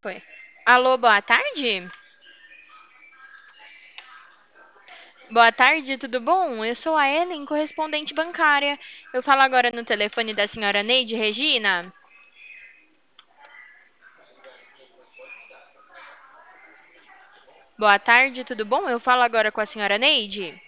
Foi. Alô, boa tarde? Boa tarde, tudo bom? Eu sou a Ellen, correspondente bancária. Eu falo agora no telefone da senhora Neide Regina. Boa tarde, tudo bom? Eu falo agora com a senhora Neide.